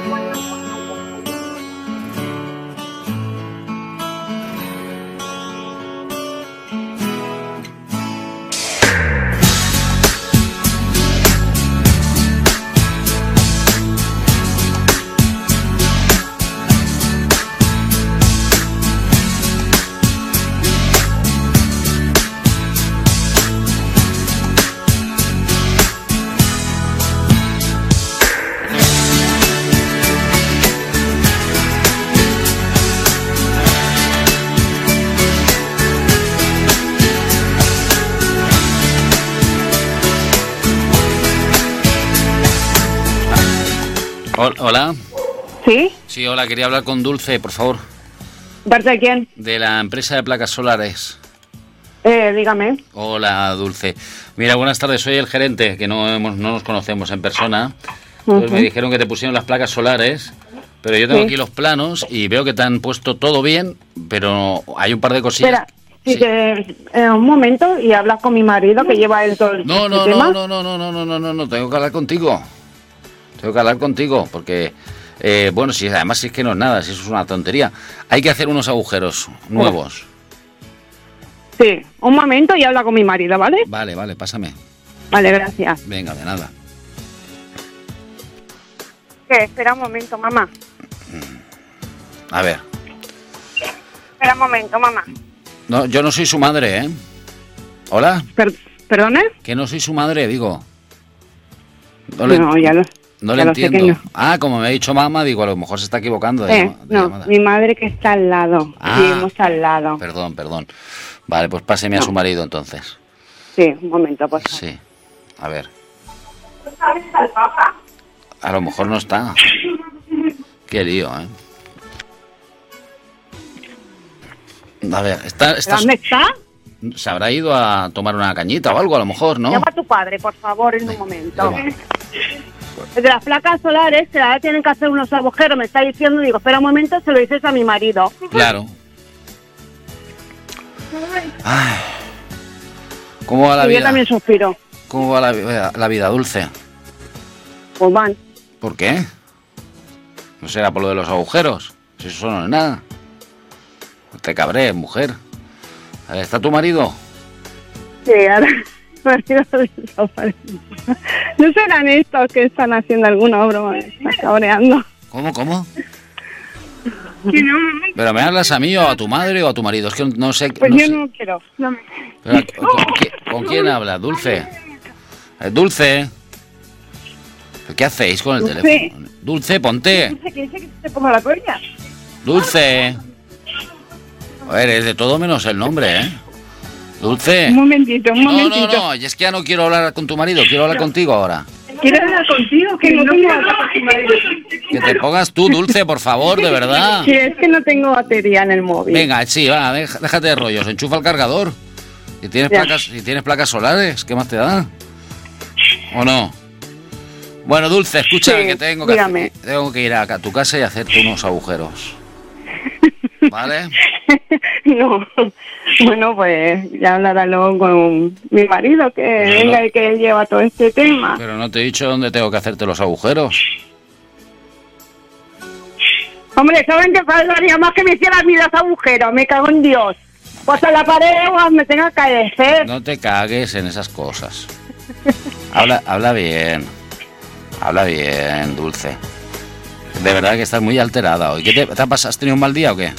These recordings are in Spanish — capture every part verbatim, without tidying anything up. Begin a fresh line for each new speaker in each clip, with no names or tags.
Hola.
¿Sí?
Sí, hola, quería hablar con Dulce, por favor.
¿Parte de quién?
De la empresa de placas solares.
Eh, dígame.
Hola, Dulce. Mira, buenas tardes, soy el gerente, que no, hemos, no nos conocemos en persona. Entonces uh-huh. me dijeron que te pusieron las placas solares, pero yo tengo sí. aquí los planos y veo que te han puesto todo bien, pero hay un par de cosillas.
Espera, sí, sí. Que, eh, un momento y hablas con mi marido que lleva el todo el
no, no,
tema.
No, no, no, no, no, no, no, no, tengo que hablar contigo. Tengo que hablar contigo, porque, eh, bueno, si además si es que no es nada, si eso es una tontería. Hay que hacer unos agujeros nuevos.
Sí, un momento y habla con mi marido, ¿vale?
Vale, vale, pásame.
Vale, gracias.
Venga, de nada.
¿Qué? Espera un momento, mamá.
A ver.
Espera un momento, mamá.
No, yo no soy su madre, ¿eh? ¿Hola?
Per- ¿Perdone?
Que no soy su madre, digo. No, le,
no ya lo
no
ya
le
lo
entiendo.
Sé que no.
Ah, como me ha dicho mamá, digo, a lo mejor se está equivocando de,
eh,
llama, de
no,
llamada.
Mi madre que está al lado.
Ah,
Vivimos al lado.
Perdón, perdón. Vale, pues páseme no. a su marido entonces.
Sí, un momento, por favor.
Sí, a ver. A lo mejor no está. Qué lío, ¿eh? A ver, está, está...
¿Dónde está?
Se habrá ido a tomar una cañita o algo, a lo mejor, ¿no?
Llama a tu padre, por favor, en un momento.
Llama.
De las placas solares, que ahora tienen que hacer unos agujeros, me está diciendo, digo, espera un momento, se lo dices a mi marido.
Claro. Ay. ¿Cómo va la
y
vida?
Yo también suspiro.
¿Cómo va la, la vida, Dulce?
Pues van.
¿Por qué? ¿No será por lo de los agujeros? Si eso no es nada. No te cabrees, mujer. ¿Está tu marido?
Sí, ahora... ¿No serán estos que están haciendo alguna broma? Me está cabreando.
¿Cómo, cómo? ¿Pero me hablas a mí o a tu madre o a tu marido? Es que no sé...
Pues
no
yo
sé.
no quiero. No me...
¿Pero, ¿con, ¿con, ¿Con quién hablas? Dulce. Eh, Dulce. ¿Qué hacéis con el
Dulce.
teléfono? Dulce, ponte.
Dulce, ¿qué dice que te ponga la polla?
Dulce. A ver, es de todo menos el nombre, ¿eh? Dulce.
Un momentito, un momentito.
No, no, no, y es que ya no quiero hablar con tu marido, quiero hablar contigo ahora.
¿Quieres hablar contigo? Que no tengo hablar con tu marido.
Que te pongas tú, Dulce, por favor, de verdad.
Sí, es que no tengo batería en el móvil.
Venga, sí, va, déjate de rollos, enchufa el cargador. Si tienes
ya.
placas, si tienes placas solares, ¿qué más te da? ¿O no? Bueno, Dulce, escucha,
sí,
que tengo que
dígame.
hacer, tengo que ir a tu casa y hacerte unos agujeros. ¿Vale?
No. Bueno, pues ya hablará luego con mi marido, que
pero
venga
no,
y que él lleva todo este tema.
Pero no te he dicho dónde tengo que hacerte los agujeros.
Hombre, ¿saben qué pasaría más que me hicieran a mí los agujeros? Me cago en Dios. Pues a la pared o me tenga que caer.
No te cagues en esas cosas. Habla, habla bien. Habla bien, Dulce. De verdad que estás muy alterada hoy. ¿Qué te, te ha pasado? ¿Has tenido un mal día o qué?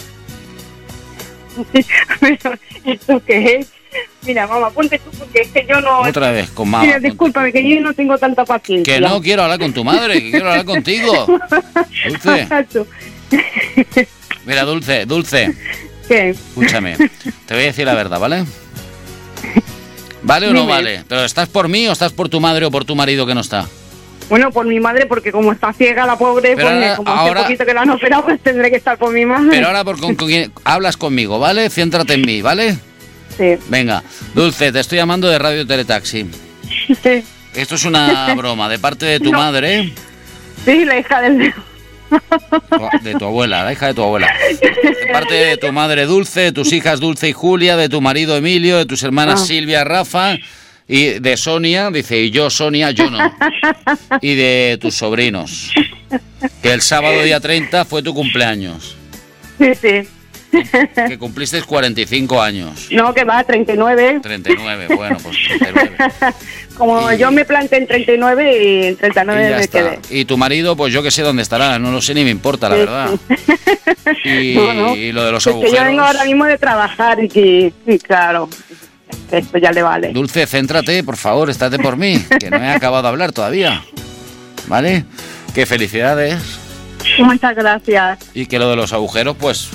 Pero, ¿esto qué es? Mira, mamá, ponte tú porque es que yo no...
Otra vez, con mamá.
Mira, discúlpame, que yo no tengo tanta paciencia.
Que no quiero hablar con tu madre, que quiero hablar contigo. Dulce. Mira, Dulce, Dulce.
¿Qué?
Escúchame, te voy a decir la verdad, ¿vale? ¿Vale o no
Dime.
vale? ¿Pero estás por mí o estás por tu madre o por tu marido que no está?
Bueno, por mi madre, porque como está ciega la pobre,
Pero
pues,
ahora-
como
ahora-
hace poquito que la han operado, pues tendré que estar por mi madre.
Pero ahora por con, con quién hablas conmigo, ¿vale? Céntrate en mí, ¿vale?
Sí.
Venga, Dulce, te estoy llamando de Radio Teletaxi.
Sí,
Esto es una broma de parte de tu
No.
madre,
sí, la hija del...
de tu abuela, la hija de tu abuela. De parte de tu madre Dulce, de tus hijas Dulce y Julia, de tu marido Emilio, de tus hermanas
Ah.
Silvia, Rafa y de Sonia, dice, y yo Sonia, yo no. Y de tus sobrinos. Que el sábado día treinta fue tu cumpleaños.
Sí, sí.
Que cumpliste cuarenta y cinco años.
No, que va, treinta y nueve.
treinta y nueve, bueno, pues treinta y nueve.
Como y... yo me planté en treinta y nueve y en treinta y nueve
y
me
está.
quedé.
Y tu marido, pues yo que sé dónde estará, no lo sé ni me importa, la
sí,
verdad.
Sí.
Y,
no, no.
y lo de los
es
agujeros...
Que yo vengo ahora mismo de trabajar y que, sí, claro, esto ya le vale.
Dulce, céntrate, por favor, estate por mí, que no he acabado de hablar todavía. ¿Vale? Que felicidades.
Muchas gracias.
Y que lo de los agujeros, pues...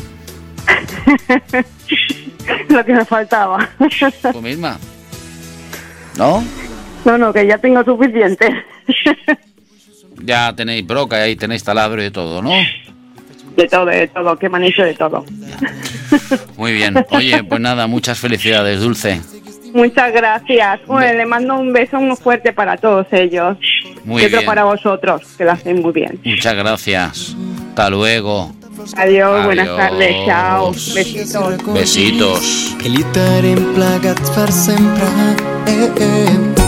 Lo que me faltaba.
Tú misma. ¿No?
No, no, que ya tengo suficiente.
Ya tenéis broca, ahí tenéis taladro y de todo, ¿no?
De todo, de todo, que me han hecho de todo.
Muy bien. Oye, pues nada, muchas felicidades, Dulce.
Muchas gracias. Bueno, le mando un beso muy fuerte para todos ellos.
Muy
y otro
bien.
para vosotros, que lo hacen muy bien.
Muchas gracias. Hasta luego.
Adiós,
Adiós.
buenas tardes, chao. Besitos.
Besitos.
Che li terem plegat per sempre. Eh, eh.